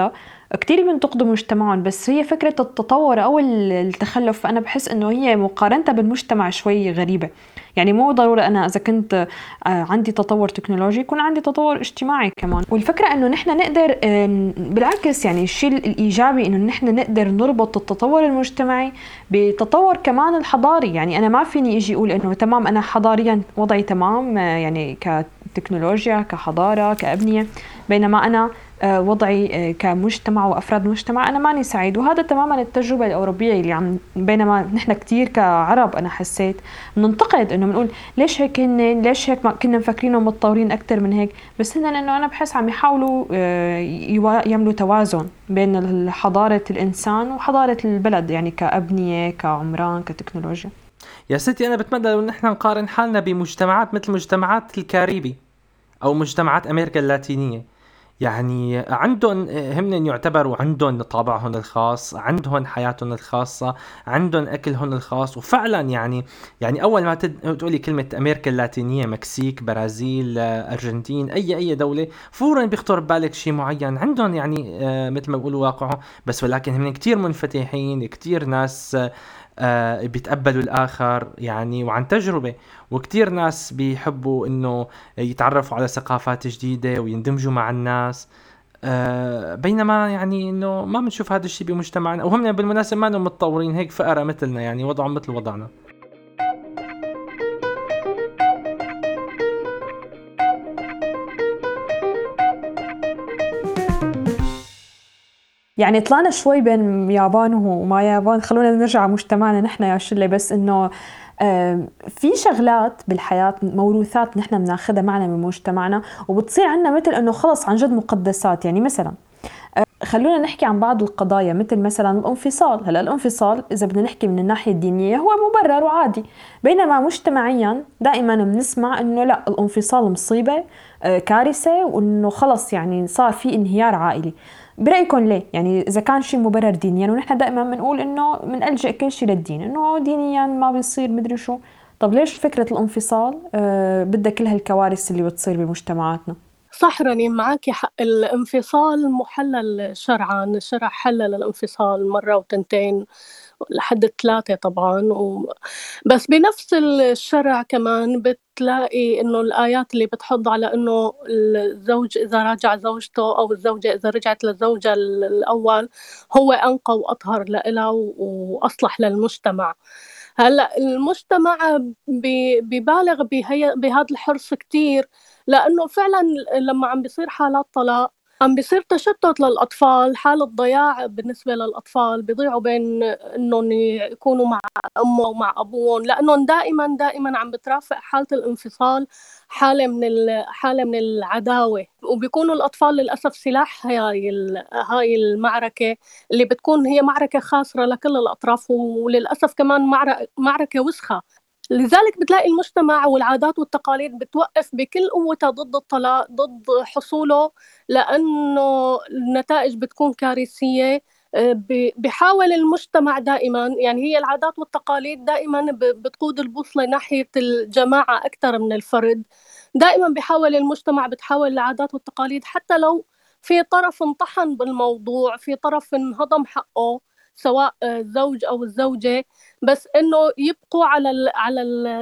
كتير بينتقدوا مجتمعهم، بس هي فكرة التطور أو التخلف أنا بحس إنه هي مقارنتها بالمجتمع شوي غريبة. يعني مو ضروري أنا إذا كنت عندي تطور تكنولوجي يكون عندي تطور اجتماعي كمان. والفكرة إنه نحن نقدر بالعكس، يعني الشيء الإيجابي إنه نحن نقدر نربط التطور المجتمعي بتطور كمان الحضاري. يعني أنا ما فيني إجي أقول إنه تمام أنا حضاريا وضعي تمام يعني كتكنولوجيا كحضارة كأبنية، بينما أنا وضعي كمجتمع وأفراد مجتمع أنا ماني سعيد. وهذا تماما التجربة الأوروبية اللي بينما نحن كتير كعرب أنا حسيت ننتقد إنه بنقول ليش هيك هن، ليش هيك ما كنا مفكرينهم متطورين أكتر من هيك، بس هن إنه أنا بحس عم يحاولوا يعملوا توازن بين حضارة الإنسان وحضارة البلد، يعني كأبنية كعمران كتكنولوجيا. يا ستي أنا بتمنى لو نحن نقارن حالنا بمجتمعات مثل مجتمعات الكاريبي أو مجتمعات أمريكا اللاتينية، يعني عندهم هم يعتبروا عندهم طابعهم الخاص، عندهم حياتهم الخاصة، عندهم أكلهم الخاص. وفعلا يعني أول ما تقولي كلمة أمريكا اللاتينية، مكسيك، برازيل، أرجنتين، أي دولة، فورا بيخطر ببالك شيء معين عندهم، يعني مثل ما بيقولوا واقعهم. بس ولكن هم كتير منفتحين، كتير ناس بيتقبلوا الآخر يعني وعن تجربة، وكتير ناس بيحبوا إنه يتعرفوا على ثقافات جديدة ويندمجوا مع الناس. بينما يعني إنه ما بنشوف هذا الشيء بمجتمعنا، وهم بالمناسبة ما متطورين، هيك فقرة مثلنا، يعني وضعهم مثل وضعنا. يعني طلعنا شوي بين يابان وما يابان، خلونا نرجع مجتمعنا نحن يا شلة. بس إنه في شغلات بالحياة موروثات نحن بناخدها معنا من مجتمعنا وبتصير عنا مثل إنه خلص عن جد مقدسات. يعني مثلا خلونا نحكي عن بعض القضايا مثل مثلا الانفصال. هلا الانفصال إذا بدنا نحكي من الناحية الدينية هو مبرر وعادي، بينما مجتمعيا دائما بنسمع إنه لا الانفصال مصيبة كارثة، وإنه خلص يعني صار في انهيار عائلي. برأيكم ليه؟ يعني إذا كان شيء مبرر دينيا، ونحن دائما بنقول إنه بنلجأ كل شيء للدين، إنه دينيا ما بيصير مدري شو. طب ليش فكرة الانفصال بدها كل هالكوارث اللي بتصير بمجتمعاتنا؟ صح رنيم، معك حق. الانفصال محلل شرعا، الشرع حلل الانفصال مرة وتنتين لحد 3 طبعا بس بنفس الشرع كمان بتلاقي انه الآيات اللي بتحض على انه الزوج اذا راجع زوجته او الزوجة اذا رجعت للزوجة الاول هو انقى واطهر لها واصلح للمجتمع. هلا المجتمع ببالغ بهذا الحرص كتير، لانه فعلا لما عم بيصير حالات طلاق عم بيصير تشتت للأطفال، حالة ضياع بالنسبة للأطفال، بيضيعوا بين إنهم يكونوا مع أمهم ومع أبوهم، لأنهم دائما عم بترافق حالة الانفصال حالة من العداوة، وبيكونوا الأطفال للأسف سلاح هاي المعركة اللي بتكون هي معركة خاسرة لكل الأطراف، وللأسف كمان معركة وسخة. لذلك بتلاقي المجتمع والعادات والتقاليد بتوقف بكل قوتها ضد الطلاق، ضد حصوله، لأنه النتائج بتكون كارثية. بحاول المجتمع دائما، يعني هي العادات والتقاليد دائما بتقود البوصلة ناحية الجماعة أكثر من الفرد. دائما بحاول المجتمع، بتحاول العادات والتقاليد حتى لو في طرف انطحن بالموضوع، في طرف انهضم حقه سواء الزوج أو الزوجة، بس انه يبقوا على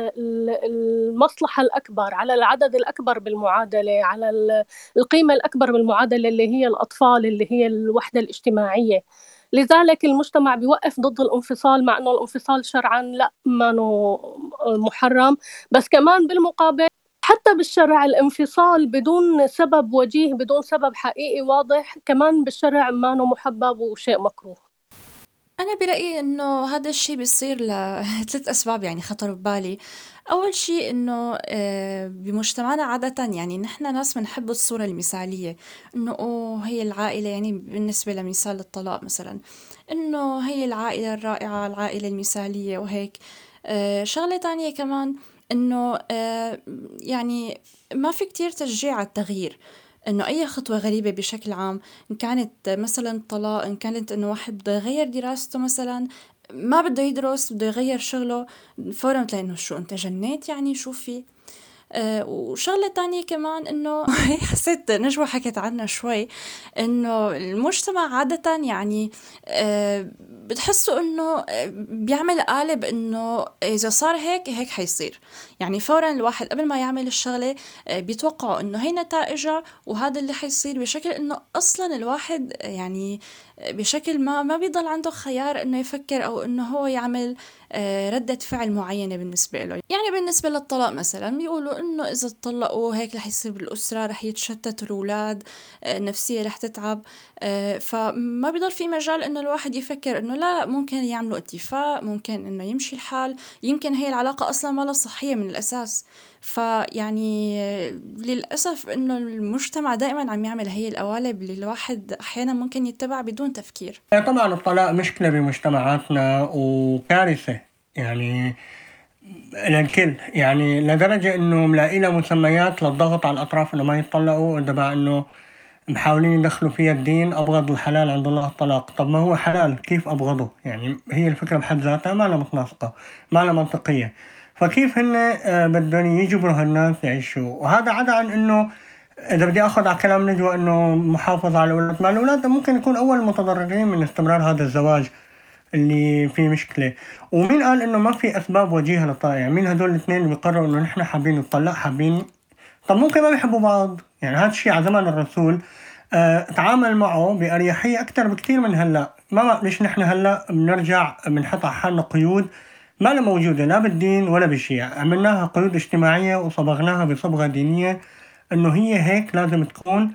المصلحه الاكبر، على العدد الاكبر بالمعادله، على القيمه الاكبر بالمعادله اللي هي الاطفال، اللي هي الوحده الاجتماعيه. لذلك المجتمع بيوقف ضد الانفصال، مع انه الانفصال شرعا لا ما محرم، بس كمان بالمقابل حتى بالشرع الانفصال بدون سبب وجيه، بدون سبب حقيقي واضح، كمان بالشرع ما محبب وشيء مكروه. أنا برأيي إنه هذا الشيء بيصير ل3 أسباب يعني خطروا ببالي. أول شيء إنه بمجتمعنا عادة يعني نحن ناس بنحب الصورة المثالية، إنه هي العائلة، يعني بالنسبة لمثال الطلاق مثلا، إنه هي العائلة الرائعة، العائلة المثالية وهيك. شغلة تانية كمان إنه يعني ما في كتير تشجيع على التغيير، إنه أي خطوة غريبة بشكل عام، إن كانت مثلا طلاق، إن كانت إنه واحد بده يغير دراسته مثلا، ما بده يدرس بده يغير شغله، فورا تلاقي إنه شو أنت جنيت، يعني شو في. وشغلة تانية كمان إنه حسيت نجوى حكت عنها شوي، إنه المجتمع عادة يعني بتحسوا إنه بيعمل قالب إنه إذا صار هيك حيصير، يعني فورا الواحد قبل ما يعمل الشغلة بيتوقعوا إنه هي نتائجها وهذا اللي حيصير، بشكل إنه أصلا الواحد يعني بشكل ما بيضل عنده خيار إنه يفكر أو إنه هو يعمل ردة فعل معينة بالنسبة له. يعني بالنسبة للطلاق مثلا بيقولوا إنه إذا اتطلقوا هيك رح يصير بالأسرة، رح يتشتتوا الأولاد، النفسية رح تتعب، فما بيضل في مجال إنه الواحد يفكر إنه لا ممكن يعملوا اتفاق، ممكن إنه يمشي الحال، يمكن هي العلاقة أصلا ما لها صحية من الأساس. فيعني للأسف إنه المجتمع دائما عم يعمل هي القوالب اللي الواحد أحيانا ممكن يتبع بدون تفكير. طبعا الطلاق مشكلة بمجتمعاتنا وكارثة يعني للكل، يعني لدرجة إنه ملاقي لها مسميات للضغط على الأطراف إنه ما يتطلقوا، تبع إنه محاولين يدخلوا فيها الدين. أبغض الحلال عند الله الطلاق. طب ما هو حلال، كيف أبغضه؟ يعني هي الفكرة بحد ذاتها ما لها متناسقة، ما لها منطقية. فكيف هن بدهم يجبروا هالناس يعيشوا؟ وهذا عدا عن إنه إذا بدي أخذ على كلام نجوى إنه محافظة على الأولاد، ما الأولاد ممكن يكون أول المتضررين من استمرار هذا الزواج اللي فيه مشكلة. ومين قال إنه ما في أسباب وجيهة للطلاق؟ يعني مين هدول الاثنين اللي بيقرروا إنه نحن حابين نطلق حابين؟ طب ممكن ما بيحبوا بعض، يعني هذا الشيء على زمن الرسول تعامل معه بأريحية أكتر بكتير من هلأ. ما ليش نحن هلأ بنرجع بنحط على حالنا قيود ما لا موجودة لا بالدين ولا بالشيء، عملناها قيود اجتماعية وصبغناها بصبغة دينية إنه هي هيك لازم تكون،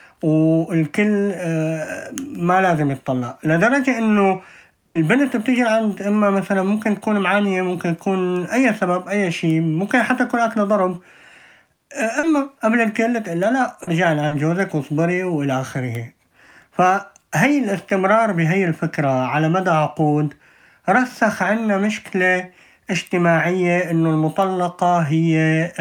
والكل ما لازم يتطلق. لدرجة إنه البنت بتيجي عند إما مثلا ممكن تكون معانية، ممكن تكون أي سبب أي شيء، ممكن حتى تكون أكل ضرب، أما قبل الكل تقول لا رجعنا عن جوزك واصبري وإلى آخره. فهي الاستمرار بهي الفكرة على مدى عقود رسخ عنا مشكلة اجتماعية إنه المطلقة هي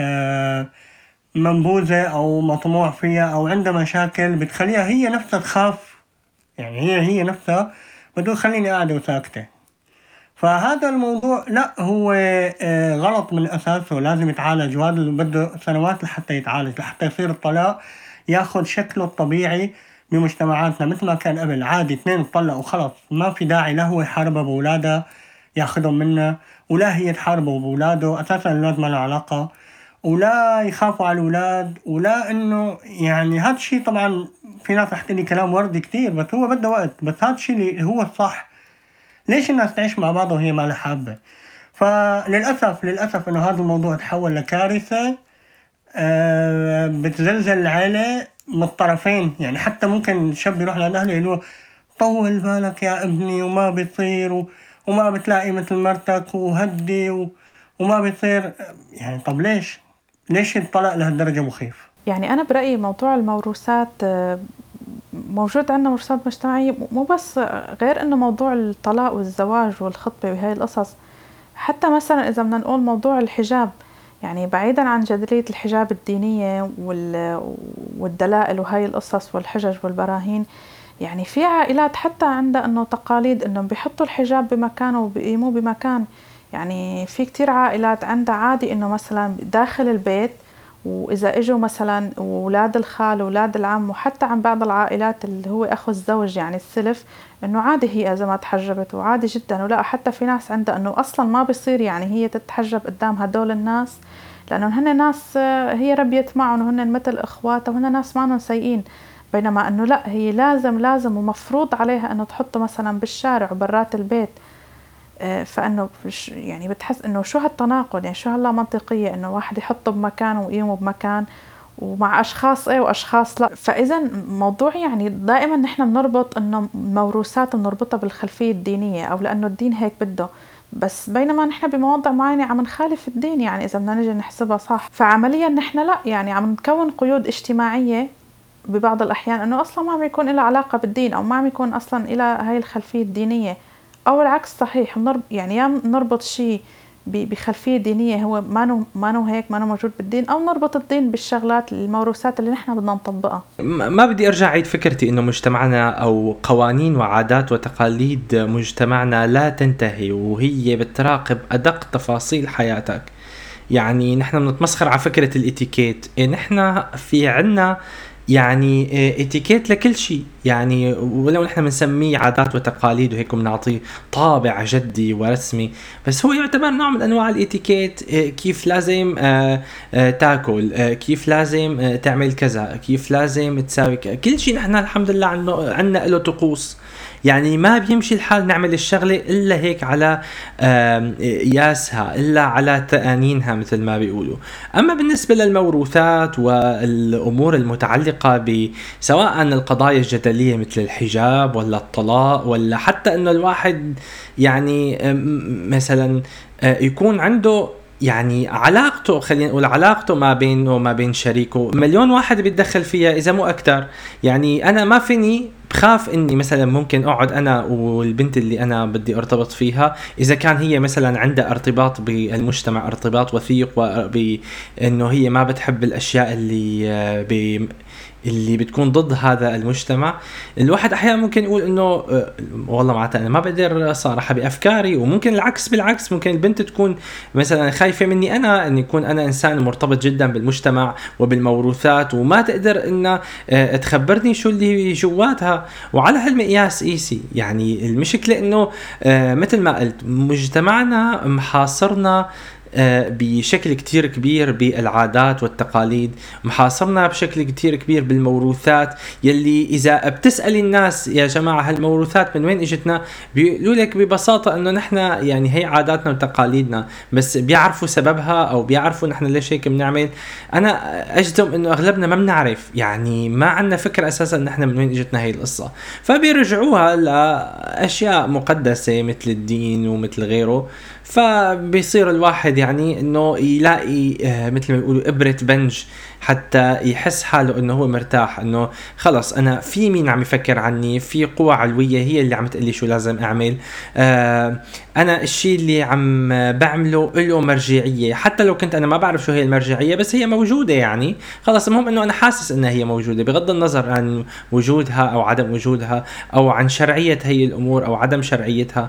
منبوذة أو مطموع فيها أو عندها مشاكل بتخليها هي نفسها تخاف، يعني هي نفسها بدو خليني قاعدة وساكتة. فهذا الموضوع لا هو غلط من أساسه، لازم يتعالج، وهذا اللي بده سنوات لحتى يتعالج، لحتى يصير الطلاق ياخد شكله الطبيعي بمجتمعاتنا مثل ما كان قبل. عادي اثنين اتطلقوا وخلص، ما في داعي لا هو يحاربها بأولادها ياخدهم منها، ولا هي تحاربه بأولاده، أساسا الأولاد ما له علاقة، ولا يخافوا على الأولاد، ولا إنه يعني هذا الشيء. طبعا في ناس رح تقولي كلام وردي كتير، بس هو بده وقت، بس هذا الشيء اللي هو الصح. ليش الناس تعيش مع بعض وهي ما لها حابة؟ فللأسف إنه هذا الموضوع تحول لكارثة بتزلزل العائلة من الطرفين. يعني حتى ممكن الشاب يروح لأهله يقولوا طول بالك يا ابني وما بيصير وما بتلاقي مثل مرتك وهدي وما بيصير. يعني طب ليش الطلاق لهالدرجة مخيف؟ يعني أنا برأيي موضوع الموروثات موجود عندنا موروثات مجتمعية، مو بس غير إنه موضوع الطلاق والزواج والخطبة وهي القصص، حتى مثلا إذا بدنا نقول موضوع الحجاب، يعني بعيدا عن جدلية الحجاب الدينية والدلائل وهي القصص والحجج والبراهين، يعني في عائلات حتى عندها إنه تقاليد إنهم بيحطوا الحجاب بمكانه وبيقيموه بمكان. يعني في كتير عائلات عندها عادي إنه مثلا داخل البيت، وإذا إجوا مثلا أولاد الخال وأولاد العم، وحتى عن بعض العائلات اللي هو أخو الزوج يعني السلف، إنه عادي هي إذا ما تحجبت وعادي جدا. ولا حتى في ناس عندها إنه أصلا ما بيصير يعني هي تتحجب قدام هدول الناس، لأنه هن ناس هي ربيت معهم وهن مثل إخواتها وهن ناس معهم سيئين، بينما إنه لا هي لازم ومفروض عليها إنه تحطه مثلا بالشارع وبرات البيت. فإنه يعني بتحس إنه شو هالتناقض، يعني شو هاللا منطقية إنه واحد يحطه بمكان ويقيمه بمكان ومع أشخاص وأشخاص لا. فإذا موضوع يعني دائما نحن بنربط إنه موروثات بنربطها بالخلفية الدينية أو لأنه الدين هيك بده، بس بينما نحن بمواضع معينة عم نخالف الدين، يعني إذا بدنا نجي نحسبها صح. فعمليا نحن لا يعني عم نكون قيود اجتماعية ببعض الأحيان إنه أصلا ما عم يكون لها علاقة بالدين أو ما عم يكون أصلا إلى هاي الخلفية الدينية، أو العكس صحيح. يعني يا نربط شيء بخلفية دينية هو ما نو هيك ما نو موجود بالدين، أو نربط الدين بالشغلات الموروثات اللي نحن بدنا نطبقها. ما بدي أرجع عيد فكرتي إنه مجتمعنا أو قوانين وعادات وتقاليد مجتمعنا لا تنتهي، وهي بتراقب أدق تفاصيل حياتك. يعني نحن بنتمسخر على فكرة الاتيكيت. نحن في عنا يعني اتيكيت لكل شيء، يعني ولو نحن بنسميه عادات وتقاليد وهيك بنعطيه طابع جدي ورسمي، بس هو يعتبر نوع من انواع الاتيكيت. كيف لازم تاكل، كيف لازم تعمل كذا، كيف لازم تساوي كل شيء. نحن الحمد لله عنا له طقوس، يعني ما بيمشي الحال نعمل الشغلة إلا هيك على قياسها، إلا على تقانينها مثل ما بيقولوا. أما بالنسبة للموروثات والأمور المتعلقة بسواء القضايا الجدلية مثل الحجاب ولا الطلاق، ولا حتى أنه الواحد يعني مثلا يكون عنده يعني علاقته، خلينا نقول علاقته ما بينه وما بين شريكه مليون واحد بيتدخل فيها إذا مو أكتر. يعني أنا ما فيني، بخاف اني مثلا ممكن اقعد انا والبنت اللي انا بدي ارتبط فيها، اذا كان هي مثلا عندها ارتباط بالمجتمع، ارتباط وثيق، وبانه هي ما بتحب الاشياء اللي بتكون ضد هذا المجتمع. الواحد احيانا ممكن يقول انه والله معناتها انا ما بقدر صراحه بافكاري، وممكن العكس بالعكس، ممكن البنت تكون مثلا خايفه مني انا ان يكون انا انسان مرتبط جدا بالمجتمع وبالموروثات، وما تقدر ان تخبرني شو اللي جواتها. وعلى هالمقياس قيسي، يعني المشكله انه مثل ما قلت مجتمعنا محاصرنا بشكل كتير كبير بالعادات والتقاليد، محاصرنا بشكل كتير كبير بالموروثات، يلي إذا بتسأل الناس يا جماعة هالموروثات من وين اجتنا، بيقولوا لك ببساطة أنه نحن يعني هي عاداتنا وتقاليدنا، بس بيعرفوا سببها أو بيعرفوا نحن ليش هيك بنعمل. أنا أجزم أنه أغلبنا ما بنعرف، يعني ما عندنا فكرة أساسا نحن من وين اجتنا هي القصة، فبيرجعوها لأشياء مقدسة مثل الدين ومثل غيره. فبيصير الواحد يعني انه يلاقي مثل ما يقولوا ابرة بنج حتى يحس حاله انه هو مرتاح، انه خلص انا في مين عم يفكر عني، في قوة علوية هي اللي عم تقلي شو لازم اعمل، انا الشيء اللي عم بعمله له مرجعية، حتى لو كنت انا ما بعرف شو هي المرجعية بس هي موجودة. يعني خلص المهم انه انا حاسس انها هي موجودة بغض النظر عن وجودها او عدم وجودها، او عن شرعية هي الامور او عدم شرعيتها.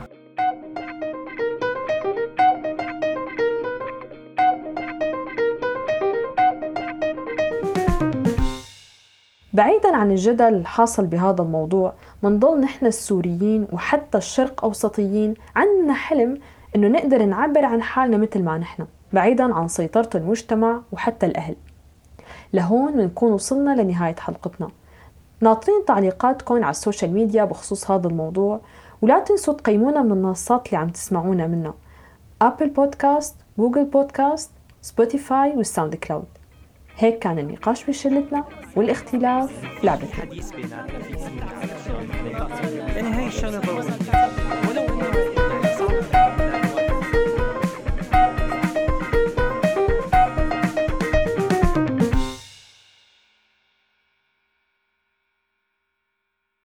بعيداً عن الجدل الحاصل بهذا الموضوع، منضل نحن السوريين وحتى الشرق أوسطيين عندنا حلم إنه نقدر نعبر عن حالنا مثل ما نحن، بعيداً عن سيطرة المجتمع وحتى الأهل. لهون بنكون وصلنا لنهاية حلقتنا. ناطرين تعليقاتكم على السوشيال ميديا بخصوص هذا الموضوع، ولا تنسوا تقيمونا من المنصات اللي عم تسمعونا منها: أبل بودكاست، جوجل بودكاست، سبوتيفاي والساوند كلاود. هيك كان النقاش بشلتنا، والاختلاف لعبتنا. يعني هاي الشغلة